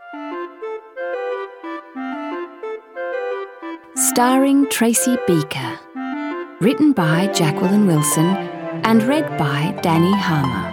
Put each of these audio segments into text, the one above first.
Starring Tracy Beaker. Written by Jacqueline Wilson and read by Danny Harmer.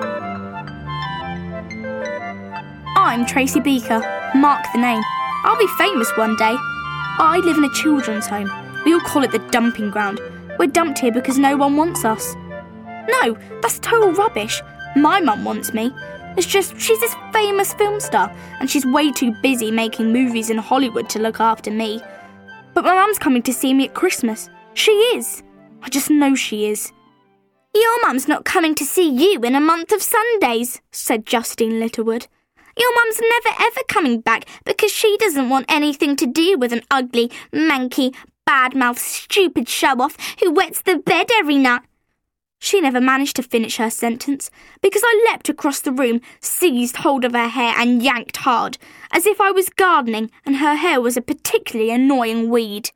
I'm Tracy Beaker. Mark the name. I'll be famous one day. I live in a children's home. We all call it the dumping ground. We're dumped here because no one wants us. No, that's total rubbish. My mum wants me. It's just she's this famous film star and she's way too busy making movies in Hollywood to look after me. But my mum's coming to see me at Christmas. She is. I just know she is. Your mum's not coming to see you in a month of Sundays, said Justine Littlewood. Your mum's never ever coming back because she doesn't want anything to do with an ugly, manky, bad-mouthed, stupid show-off who wets the bed every night. She never managed to finish her sentence because I leapt across the room, seized hold of her hair and yanked hard, as if I was gardening and her hair was a particularly annoying weed.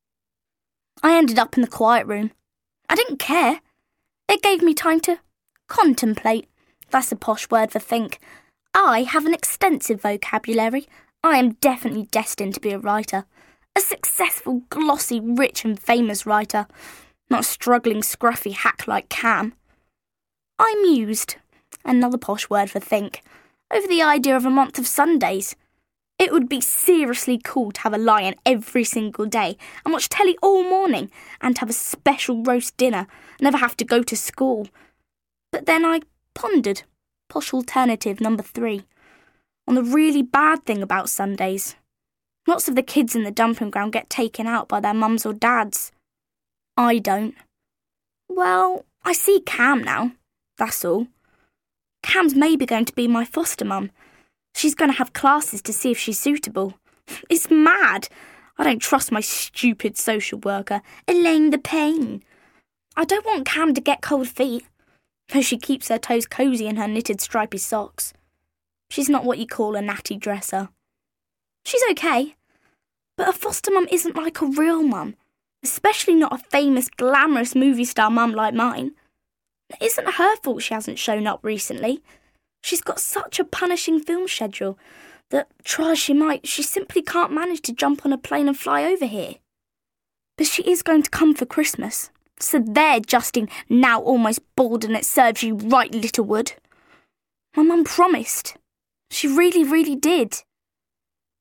I ended up in the quiet room. I didn't care. It gave me time to contemplate. That's a posh word for think. I have an extensive vocabulary. I am definitely destined to be a writer. A successful, glossy, rich and famous writer. Not a struggling, scruffy hack like Cam. I mused, another posh word for think, over the idea of a month of Sundays. It would be seriously cool to have a lion every single day and watch telly all morning and have a special roast dinner and never have to go to school. But then I pondered, posh alternative number 3, on the really bad thing about Sundays. Lots of the kids in the dumping ground get taken out by their mums or dads. I don't. Well, I see Cam now, that's all. Cam's maybe going to be my foster mum. She's going to have classes to see if she's suitable. It's mad. I don't trust my stupid social worker, Elaine the Pain. I don't want Cam to get cold feet, though she keeps her toes cosy in her knitted stripy socks. She's not what you call a natty dresser. She's okay, but a foster mum isn't like a real mum, especially not a famous, glamorous movie star mum like mine. It isn't her fault she hasn't shown up recently. She's got such a punishing film schedule that, try as she might, she simply can't manage to jump on a plane and fly over here. But she is going to come for Christmas. So there, Justine, now almost bald and it serves you right, Littlewood. My mum promised. She really, really did.